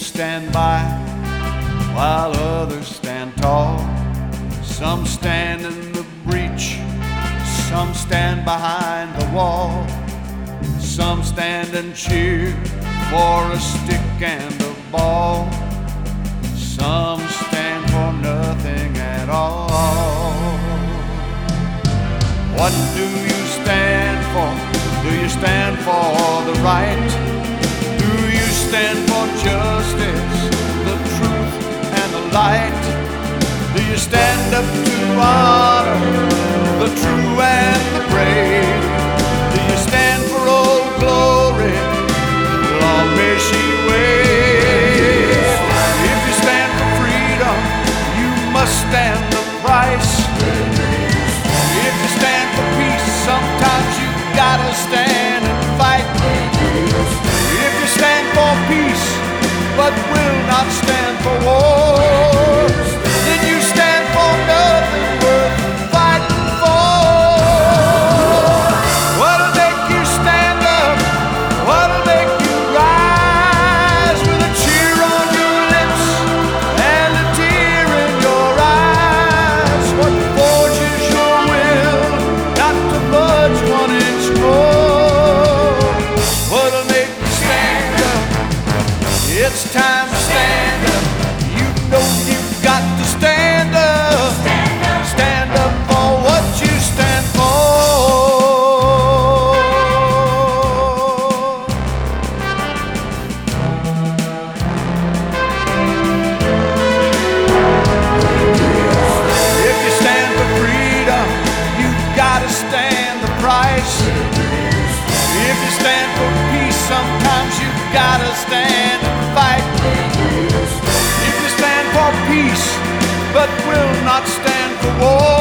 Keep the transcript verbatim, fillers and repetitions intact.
stand by while others stand tall. Some stand in the breach, some stand behind the wall. Some stand and cheer for a stick and a ball. Some stand for nothing at all. What do you stand for? Do you stand for the right? Do you stand for justice, the truth and the light? Do you stand up to honor the true and the brave? Do you stand for old glory, long may she wave? If you stand for freedom, you must stand the price. If you stand for peace, sometimes you gotta stand and fight. If you stand for peace, but will not stand for war, then you stand for nothing worth fighting for. What'll make you stand up? What'll make you rise with a cheer on your lips and a tear in your eyes? What forges your will not to budge one inch more? What'll make you stand up? It's time to stand up. You know you've got to stand up. Stand up, stand up for what you stand for. If you stand for freedom, you gotta stand the price. If you stand for peace, sometimes you gotta stand and fight. If you stand for peace, but will not stand for war,